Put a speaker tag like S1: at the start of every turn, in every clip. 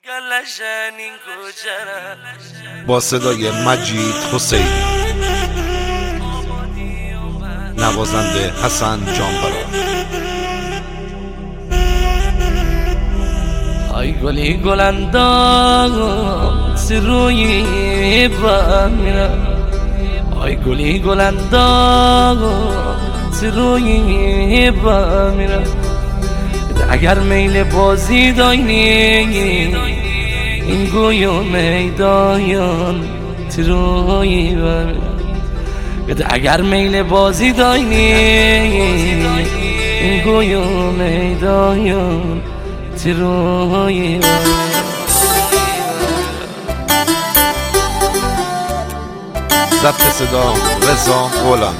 S1: با صدای مجید حسینی، نوازنده حسن جانبرا.
S2: ای گلی گلنداز روی بمیره، ای گلی گلنداز روی بمیره. اگر میل بازی داینی این گویو میدایان تروی بمیره. اگر میل بازی داینی این گویو میدایان تروی
S1: ضبط صدا رضا غلامی.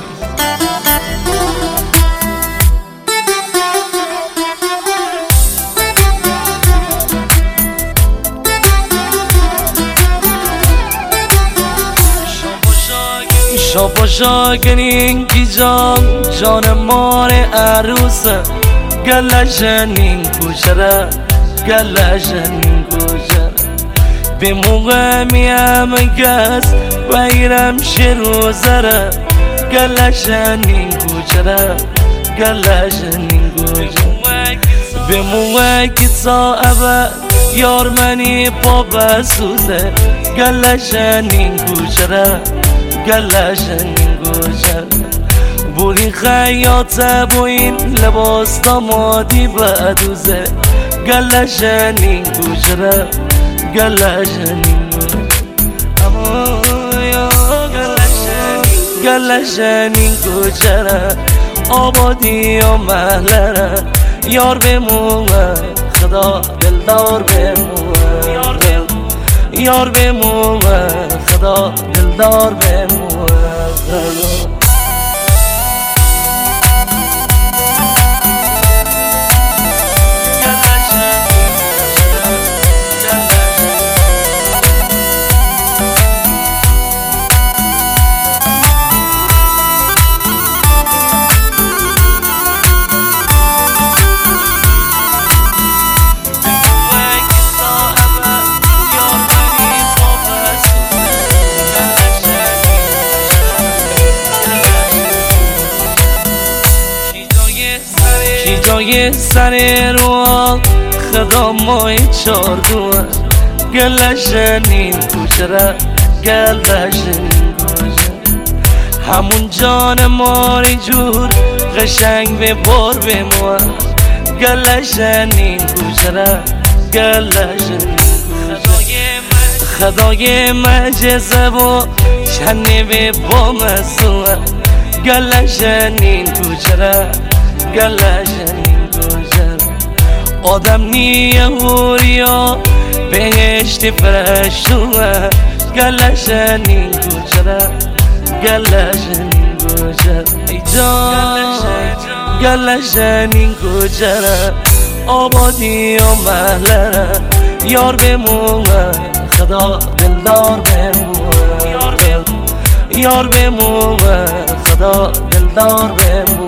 S2: شاپا شاگرین کی جان مار عروسه، گلشنین کوچره گلشنین کوچره. به موقع میم گست ویرم شروزره، گلشنین کوچره گلشنین کوچره. به موقع که صاحبه یار منی پا بسوزه، گلشنین کوچره گلشنین کوچره. بوری خیاطه با این لباس دامادی بدوزه، گلشنین کوچره گلشنین گلشنین کوچره. آبادی و محلره یار بمونه، خدا دلدار بمونه، یار بمونه، خدا دلدار بمونه. جای سر رو خدا مای چاردوه، گلشنین کوچره گلشنین کوچره. همون جان ماری جور قشنگ به بار بموه، گلشنین کوچره گلشنین کوچره. خدای مجزه و چنه به با مسوه، گلشنین کوچره گلشنین کوچره. آدم نیه هوریا بهشت فرشتوه، گلشنین کوچره گلشنین کوچره. ای جان گلشنین کوچره. آبادی و محلره یار بمونه، خدا دلدار بمونه، یار بمونه، خدا دلدار بمونه.